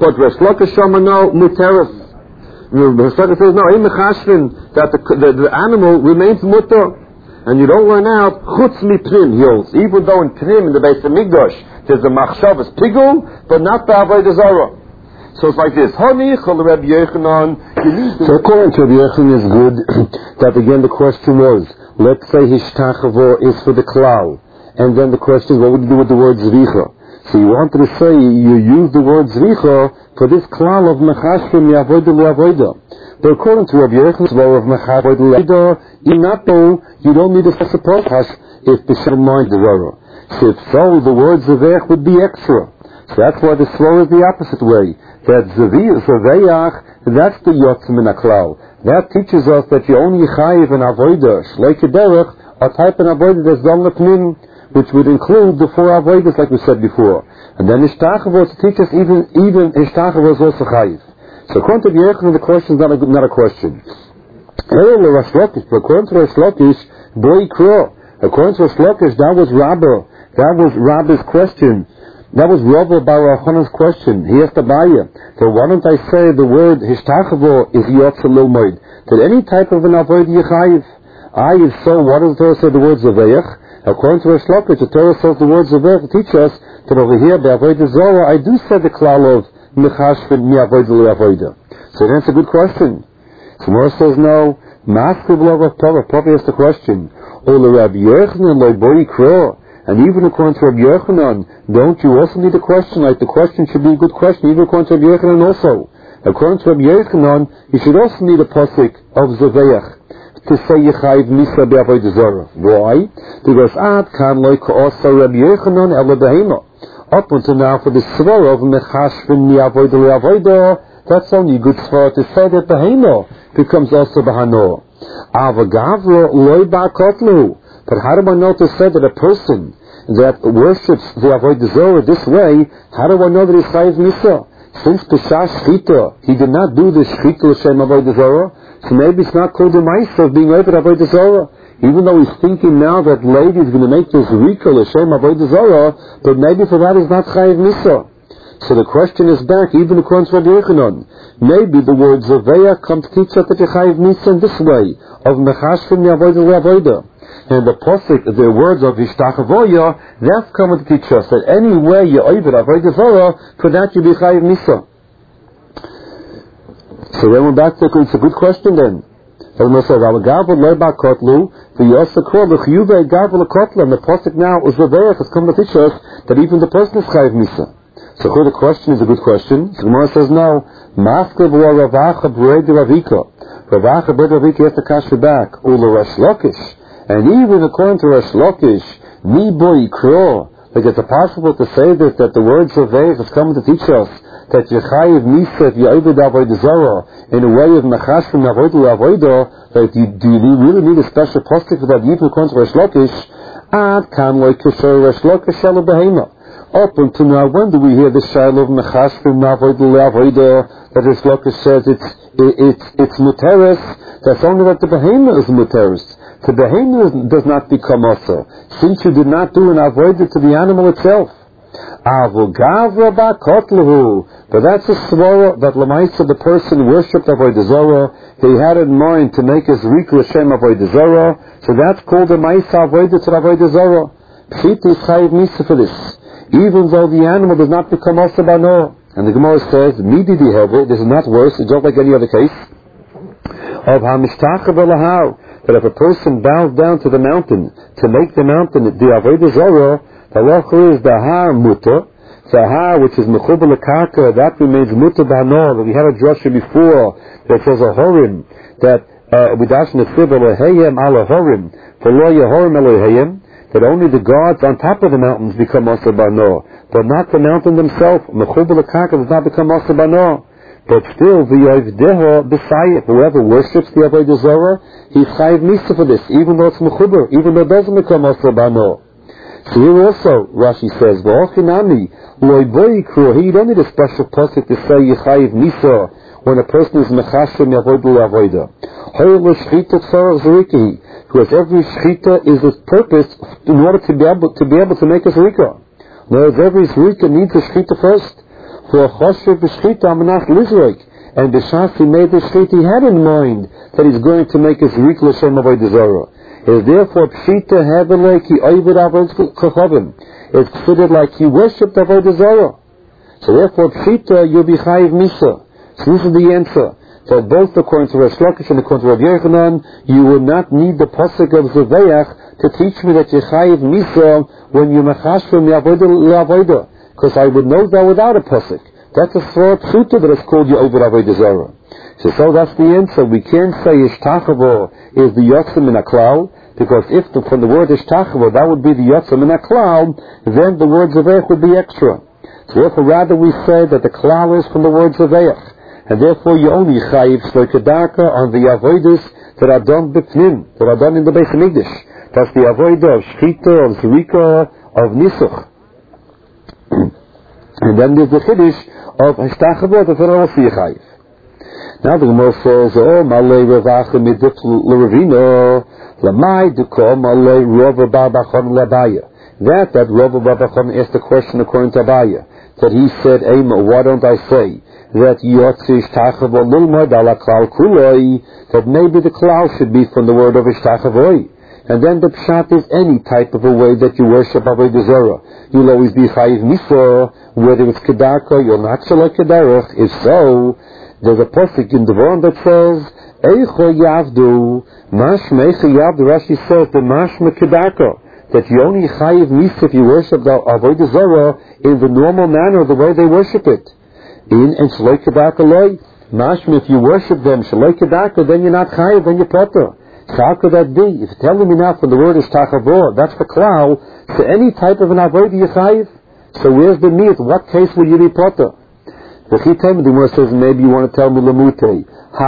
But Resh Lakish Shama no muteris. Resh Lakish says no, in mechashvin that the animal remains mutter, and you don't learn out chutz mi pnim hills. Even though in pnim in the Beis Hamikdash there's a machshavas pigul, but not the avodah zarah. So it's like this. So according to Rabbi Yochanan is good that again the question was, let's say hishtachavo is for the klal, and then the question is what would you do with the word zricha? So you wanted to say you use the word zricha for this klal of mechashvim yavodah le'avodah. But according to Rabbi Yochanan's law of mechashvim le'avodah, you don't need a support if the shel mind the rara. So if so, the word zavech would be extra. So that's why the slow is the opposite way. That zaveyach, that's the yotzim in a klal. That teaches us that you only chayiv an avodah, shleike derech, a type of avodah that's done lepnim, which would include the four avodas like we said before. And then ishtachavo to teach us even ishtachavo is also chayiv. So according to Yochanan, the question is not a question. According to Resh Lakish, boy kro. According to Resh Lakish, that was Rabba's question. That was Rabba Bar Yochanan's question. He asked Abaya, so why don't I say the word hishtachavo is yotza lilmoid? That any type of an avoid yichayiv. If so, what does the Torah say the word zaveyach? According to Resh Lakish, the Torah says the word zaveyach to teach us that over here, by avodah zorah, I do say the klal of mechashvin mi avodah le'avodah. So that's a good question. So Mor says no. Maskil b'lav of Torah. Probably asked the question. Ola Rabbi Yochanan loy boi kro. And even according to Rabbi Yochanan, don't you also need a question? Like the question should be a good question, even according to Rabbi Yochanan also. According to Rabbi Yochanan, you should also need a pasuk of Zaveyach to say Yechayiv Misa Be'avodah Zarah. Why? Because Ad kan loy ka'osa Rabbi Yochanan ela behema. Up until now, for the svara of Mechashvin Mi'avodah Le'avodah, that's only a good svara to say that behema becomes also Bahano. Avagavra loy ba'kotlu. But how do I know to say that a person that worships the avodah zarah this way, how do I know that he's chayiv misa? Since Pesach Shchita, he did not do the Shchita l'shem avodah zarah, so maybe it's not called the ma'isa of being over avodah zarah. Even though he's thinking now that lady is going to make this rika l'shem avodah zarah, but maybe for that he's not chayiv misa. So the question is back, even according to Rabbi Yochanan. Maybe the word zaveya comes to teach us that you chayiv misa in this way, of mechashvim mi'avodah le'avodah. And the posik, the words of Ishtachavoya, that's coming to teach us that any way you oived avodah zarah, for that you be chayiv misa. So then we're back to it's a good question then. And we said, "Our gavel le'ba kotlu, the yosakor l'chiyuve gavel lekotlu." And the posik now is Zaveach has come to teach us that even the person is chayiv misa. So here the question is a good question. So the Gemara says no. Maskeh v'lo Ravacha b'rei Ravika. Ravacha b'rei Ravika has to cash it back. Ula Resh Lakish. And even according to Resh Lakish, mi boy kro, like it's possible to say this, that the word Zaveach is coming to teach us that Yechayiv Misa if you oived avodah zarah in a way of Mechashvim avodah avodah, that do you really need a special postic for that? Even according to Resh Lakish, ad kan loy kisher Resh Lakish shelo behema. Up until now, when do we hear the shiloh of Mechashvim avodah avodah that Resh Lakish says it's muteris? That's only that the behema is muteris. The behemoth does not become also, since you did not do an avodah to the animal itself. But that's a svara that lemaisa the person worshipped avodah zarah. He had in mind to make his rikul Hashem avodah zarah. So that's called a ma'isa avodah to avodah zarah. Pshit is chayiv misa for this, even though the animal does not become also bano. And the Gemara says, midi dihevel. This is not worse. It's just like any other case of hamishtach v'lahau. That if a person bows down to the mountain to make the mountain the avodah zarah, the halacha is the har muta. The har which is mechubal karka, that remains muta b'hanor. We had a drasha before that says a horim that we dash nesib elohayim ala horim for lo yehorim elohayim, that only the gods on top of the mountains become also b'hanor, but not the mountain themselves. Mechubal karka does not become also b'hanor. But still, whoever worships the avodah zarah, he's chayiv misa for this, even though it's mechuber, even though it doesn't become also bano. So here also, Rashi says, "V'ochinami loy boy kru." You don't need a special pasuk to say yechayiv misa when a person is mechashim avodah le'avodah. Hoyle shchita tzarach zeriki, because every shchita is its purpose in order to be able to make a zerika. Whereas every zerika needs a shchita first. for a choshev b'shchita amenach lizroik. And b'shas he made the shchita, he had in mind that he's going to make his rik l'shem avodah zarah. Is therefore pshita hevelek he oived avodah kochavim. It's considered like he worshipped avodah zarah. So therefore pshita you'll be chayiv misa. So this is the answer. That both according to Rosh Lakish and according to Rav Yochanan, you will not need the pasuk of Zeveach to teach me that you chayiv misa when you machash from avodah l'avodah. Because I would know that without a pasuk. That's a sort of pshuta that is called you over avodah zarah. So that's the answer. We can't say ishtachavo is the yotzim in a klal, because if from the word ishtachavo that would be the yotzim in a klal, then the word zeveach would be extra. So therefore rather we say that the klal is from the word zeveach. And therefore you only chayiv shloikadarka on the avodas that are done b'pnim, that are done in the Beis Hamikdash. That's the avodah of shchita, of zrika, of nisuch. And then there's the chiddush of hishtachavot that are also chayiv. Now the Gemara says, "Oh, malay revacha midif l'ravino, lamai duko malay rova barbachon labaya." That Rova barbachon asked the question according to Abaya, that he said, "Ema, why don't I say that yotzish tachavo lilmad ala klal kuloi, that maybe the klal should be from the word of ishtachavoi, and then the pshat is any type of a way that you worship avodah zarah. You'll always be chayiv misa, whether it's kedarka, you'll not select kedarach. If so, there's a pasuk in Devarim that says, Eicho yavdu, mashmeicha yavdu, Rashi says, the mashme kedarka, that you only chayiv misa if you worship the avodah zarah in the normal manner, the way they worship it. In and shaloi kedarka loy, mashme, if you worship them, shaloi kedarka, then you're not chayiv, then you're potter. So how could that be? If you're telling me now from the word is tachavo, that's for klal, so any type of an avodah you chayiv, so where's the meat? What case will you be potter? The Chitem, the Gemara says, maybe you want to tell me lemute,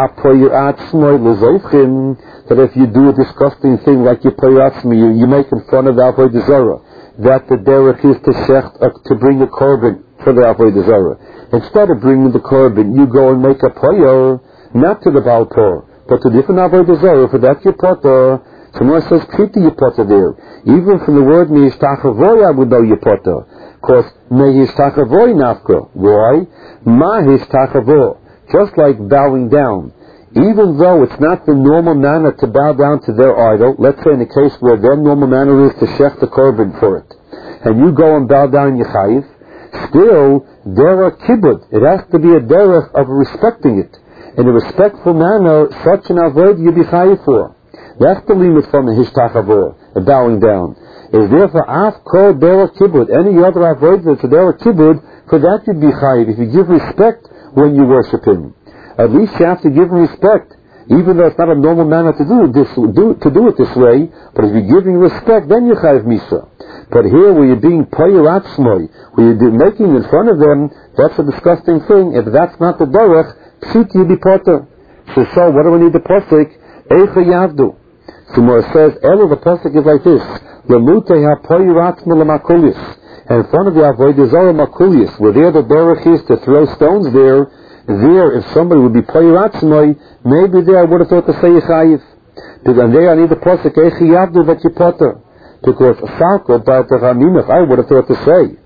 that if you do a disgusting thing like you poyatzmi, you make in front of the avodah zarah, that the derech is to shecht, to bring a korban for the avodah zarah. Instead of bringing the korban, you go and make a poyer, not to the Baal Por, but to different avodah zarah. For that you potter. So Gemara says, treat you potter there. Even from the word me'ishtachavoy, I would know you potter. Because me'ishtachavoy nafka. Why? Ma'ishtachavoy. Just like bowing down. Even though it's not the normal manner to bow down to their idol, let's say in a case where their normal manner is to shech the korban for it, and you go and bow down Yechayiv, still, derech kibbud. It has to be a derech of respecting it. In a respectful manner, such an avoid you be chayiv for. That's the limit from the hishtachavor, the bowing down. Is therefore af kol derech kibbud. Any other avoid that's a derech kibbud, for that you'd be chayiv. If you give respect when you worship him, at least you have to give him respect, even though it's not a normal manner to do it this way. But if you're giving respect, then you're chayiv misa. But here, where you're being poyer atzmoi, where you're making in front of them, that's a disgusting thing. If that's not the derech, pshit you be potter. So what do we need the pasuk? Eicha yavdu. So more says, the pasuk is like this: Lemute ha poyer atzmoi lemakulis. And in front of the avodah zarah makulis, where there the derech is to throw stones there, if somebody would be poyer atzmoi, maybe there I would have thought to say yechayiv. Because there I need the pasuk eicha yavdu that you potter. Because Salko about the Raminach, I would have thought to say,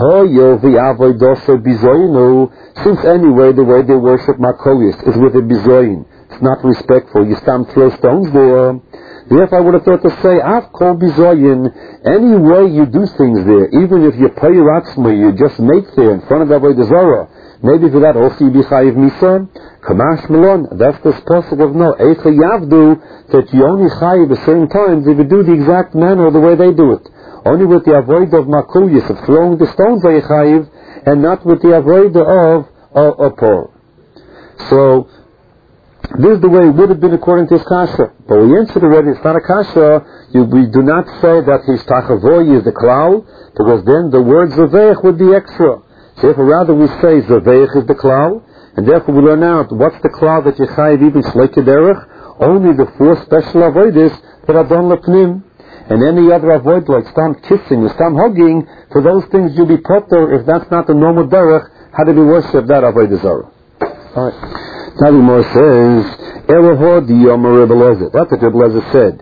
since anyway the way they worship Makolis is with a bizoyin, it's not respectful, you stand throw stones there. Therefore I would have thought to say, I've called bizoyin, any way you do things there, even if you're payiratzma, you just make there in front of Avodah Zarah, maybe for that also you be chayiv misa. Kamash Malon, that's the possible of no Eicha Yavdu, that you only chayiv at certain times if you do the exact manner of the way they do it. Only with the avoid of Makuyas, of throwing the stones are you chayiv, and not with the avoid of Por. So, this is the way it would have been according to his kasha. But we answered already, it's not a kasha. We do not say that his tachavoy is the klal, because then the word Zaveich would be extra. So if rather we say Zaveich is the klal, and therefore we learn out what's the klal that you chayiv even shleik derech, only the 4 special avoiders that are done lepnim. And any other avoid, like stam kissing or stam hugging, for those things you'll be potter if that's not the normal derech, how do we worship that avodah zarah? Alright. Now the Gemara says, Ereho diyomer Rebbe Lezer. That's what Rebbe Lezer said.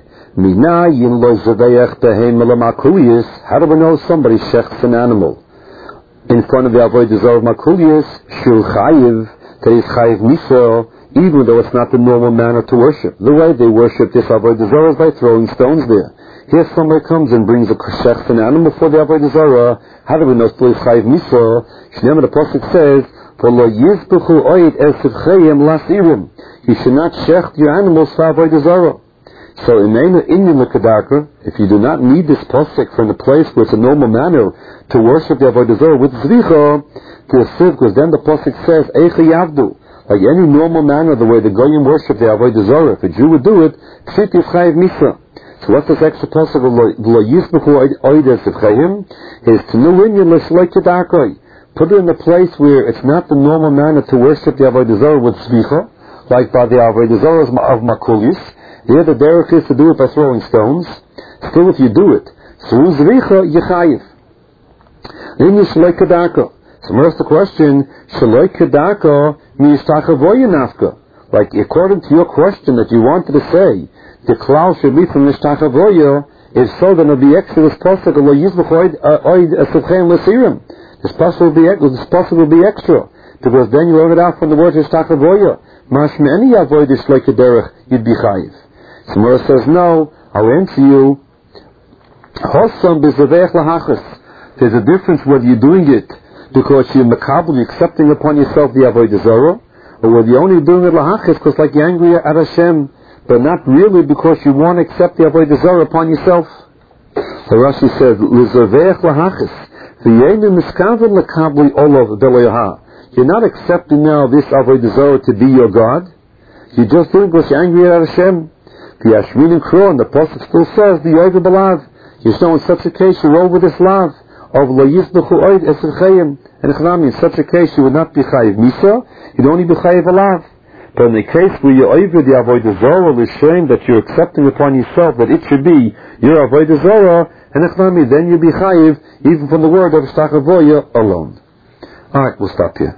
Minayin lo zaveich behem elamakuyis. How do we know somebody shechts an animal? in front of the Avodah Zarah Makulius, Shul Chayiv, that is Chayiv Misa, even though it's not the normal manner to worship. The way they worship this Avodah Zarah is by throwing stones there. Here somebody comes and brings a shech, an animal for the Avodah Zarah. How do we know it's Chayiv Misa? Shneimah, the Pasuk says, "V'lo yizbechu oid es sivchayim lasirim." You should not shecht your animals for Avodah Zarah. So, if you do not need this pasuk from the place where it's a normal manner to worship the Avodah Zarah with zricha, because then the pasuk says, Eicha Yavdu, like any normal manner, the way the Goyim worship the Avodah Zarah, if a Jew would do it, Pshit Yischayev Misa. So what's this extra pasuk of Lo Yisbechu Oides Yischayim? Is to Nulinyan L'Shloi Kedarkoi. Put it in a place where it's not the normal manner to worship the Avodah Zarah with zricha, like by the Avodah Zarah of Makulis. Here the derech is to do it by throwing stones. Still, if you do it, through zricha, yechayiv. Then you shaloi kedarka. So where's the question? Shaloi kedarka miyishtachavoya nafka. Like, according to your question that you wanted to say, the klal should be from mishtachavoya. If so, then it'll be extra. This pasuk lo yizbach oid esuvchein l'sirim. This pasuk will be extra, because then you learn it out from the word mishtachavoya. Mashme any avodah shaloi kederech, you'd be chayiv. Samura says, no, I'll answer you. There's a difference whether you're doing it because you're makabel, you're accepting upon yourself the Avodah Zarah, or whether you're only doing it lahachis because like you're angry at Hashem, but not really because you want to accept the Avodah Zarah upon yourself. So Rashi says, you're not accepting now this Avodah Zarah to be your God. You're just doing it because you're angry at Hashem. The Ashmin Kron, the Prophet still says, the Yoiv Balav. You know, in such a case, you roll with this lav of Lo Yizbechu Oid Esel Chayim. And in such a case, you would not be Chayiv Misa, you'd only be Chayiv Alav. But in the case where you over the Avodah Zarah, is showing that you're accepting upon yourself that it should be your Avodah Zarah, and then you'll be Chayiv, even from the word of Shtachavoya alone. Alright, we'll stop here.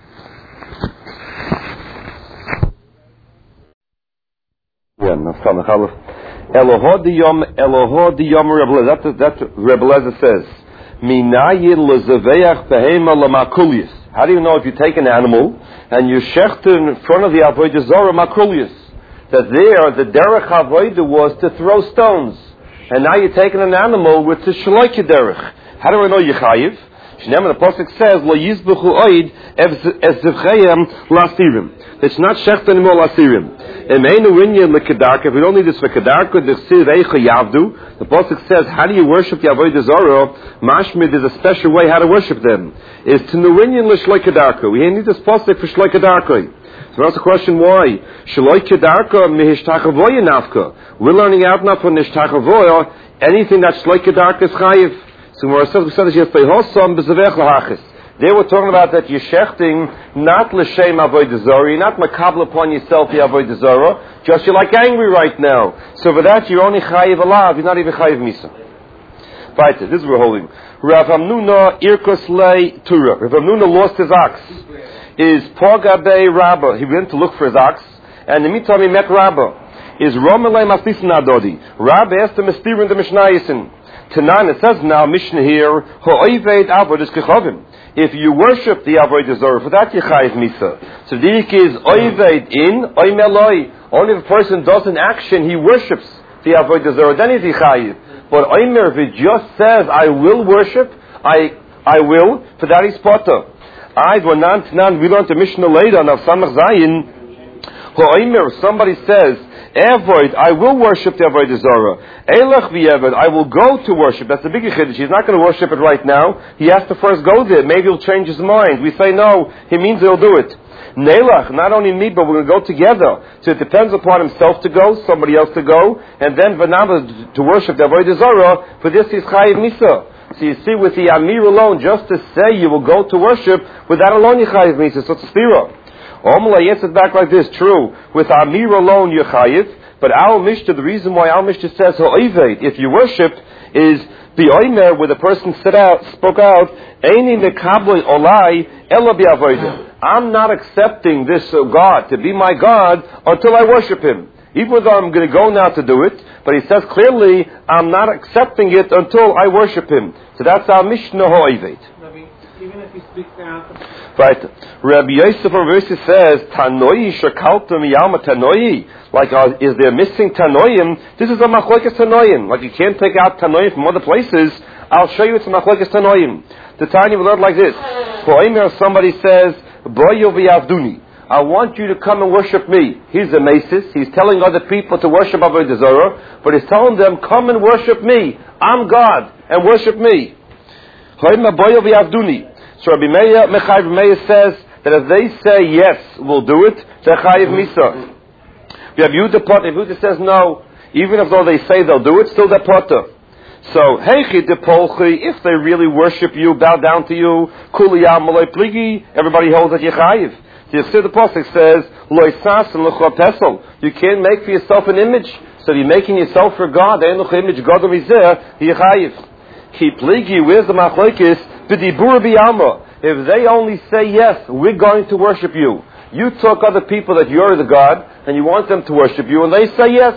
Elohadiyom Rebbe that's Rebbe Lezer says. Minayin lezaveach behema lamakulius. How do you know if you take an animal and you shecht in front of the Avodah Zarah makulius? That there the derech avodah was to throw stones, and now you're taking an animal with the shaloi derech. How do I know Yechayiv? Shneimah, the pasuk says Lo yizbechu oid es zivchayim lasirim. It's not shecht anymore lasirim. If we don't need this for kedarka, the pasuk says, how do you worship the Avodah Zarah? Mashmid is a special way how to worship them. Is to nurinyan l'shloi kedarka. We need this pasuk for shloi kedarka. So that's the question, why? Shloi kedarka mihishtakavoya nafka. We're learning out now from nishtachavoya, anything that's shloi kedarka is chayiv. So we said that you have to hosam b'zavech lahachis. They were talking about that you're shechting not l'shem avodah zarah, you're not makabel upon yourself the avodah zarah, just you're like angry right now. So for that you're only chayiv alav, you're not even chayiv misa. Right, this is what we're holding. Rav Hamnuna irkos lei tura. Rav Hamnuna lost his ox. Is Pogabe Rabba. He went to look for his ox, and in the meantime he met Rabba. Is Romelei Maslisin Adodi. Rabba asked him to steer in the Mishnah. Tanan, it says now, Mishnah here, Ho'oived avodas kechavim. If you worship the Avodah Zarah, for that you chayiv misa. So the dik is oived in, oimeloi. Only if a person does an action, he worships the Avodah Zarah, then is he chayiv. But oimer, if it just says, I will worship, I will, for that is potter. We learned the Mishnah later, now Samach Zayin, Ho'omer, somebody says, Avoid, I will worship the Avodah Zarah. Eilach v'yeved, I will go to worship. That's the big chiddush. He's not going to worship it right now. He has to first go there. Maybe he'll change his mind. We say no. He means he'll do it. Neilach, not only me, but we're going to go together. So it depends upon himself to go, somebody else to go, and then Vanama to worship the Avodah Zarah. For this is Chayiv Misa. So you see, with the Amir alone, just to say you will go to worship, with that alone you Chayiv Misa. So it's a stira. Omla answered back like this, true. With Amir alone you're Chayiv, but our Mishnah, the reason why our Mishnah says Ho'ived, if you worship, is the Oimer, where the person spoke out, Eini mekabli olai ela bi'avodah. I'm not accepting this God to be my God until I worship Him. Even though I'm going to go now to do it, but he says clearly, I'm not accepting it until I worship Him. So that's our Mishnah Ho'ived. Even if he speaks out? Right. Rabbi Yosef says, Tanoi shakalta miyama tanoi. Like, is there missing tanoim? This is a machlokes tanoim. Like, you can't take out tanoim from other places. I'll show you it's a machlokes tanoim. The Tanya we learned like this. For Omer, somebody says, Boyo v'yavduni. I want you to come and worship me. He's a masis. He's telling other people to worship Avodah Zarah, but he's telling them, come and worship me. I'm God, and worship me. So Rabbi Meir says that if they say yes, we'll do it, they're chayiv misa. Rabbi Yehuda says no, even if though they say they'll do it, still they're potter. So, heichi de polchi, if they really worship you, bow down to you, kuliyam malay pligi, everybody holds that you're chayiv. The pasuk says, "Lo isas and l'chor pesel." You can't make for yourself an image. So you're making yourself for God. Ein l'chor image God of Izeh, yichayiv. Ki pligi, where's the machlokes? B'dibur b'yalma. If they only say yes, we're going to worship you. You took other people that you're the God, and you want them to worship you, and they say yes.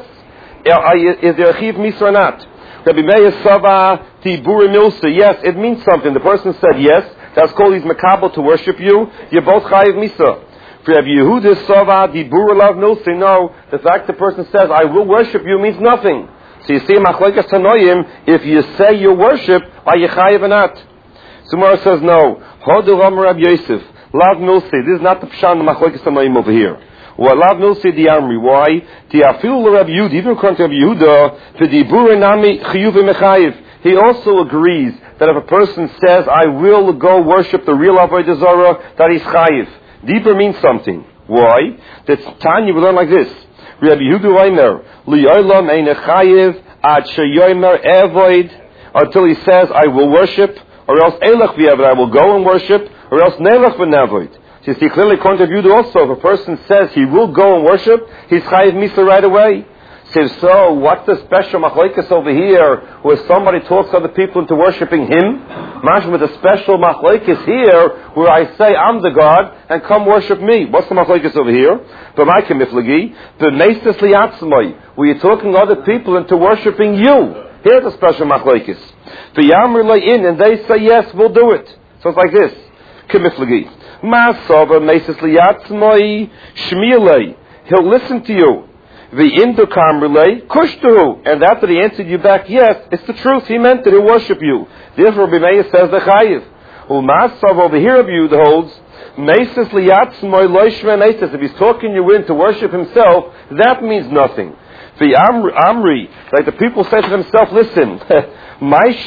Is there a chiv misa or not? Rabbi Meir Sava Tibur Milsa. Yes, it means something. The person said yes. That's called he's makabel to worship you. You're both chayiv misa. For Rabbi Yehuda Sava Tibur Lav Milsa. No, the fact the person says I will worship you means nothing. So you see machlokes tanoim. If you say you worship, are you chayiv or not? Sumar says no. Hodu Ram Rabbi Yosef Lav Milsa. This is not the pshan of machlokes tanoim over here. Well, Lav Milsa di Amri. Why? Tiafil Rabbi Yehuda. Even according to Rabbi Yehuda, for Tibur Nami Chiyuv Mechayiv. He also agrees that if a person says, I will go worship the real Avodah Zarah, that he's chayiv. Deeper means something. Why? That's Tanya, we learn like this. Rabbi Yehuda Omer, Li'olam ein chayiv ad sheyomer evoid, until he says, I will worship, or else elach v'evoid, I will go and worship, or else nelach v'nevoid. So you see, clearly, according to Rabbi Yehuda also, if a person says he will go and worship, he's chayiv misa right away. So, what's the special machlokes over here where somebody talks other people into worshiping him? Mashma with a special machlokes here where I say I'm the God and come worship me. What's the machlokes over here? B'maike miflagi, b'meistes liatzmai, where you're talking other people into worshiping you. Here's a special machlokes. V'yamr le'in, and they say yes, we'll do it. So it's like this. K'miflagi. Ma'asava meistes liatzmai shmilei. He'll listen to you. The indukam relay, kushtuhu. And after he answered you back, yes, it's the truth. He meant it. He'll worship you. Therefore, Rabbi Meir says the chayiv. U'masav over here of you holds, meises liyatzmoy loishme meises. If he's talking you in to worship himself, that means nothing. The Amri, like the people say to themselves, listen, my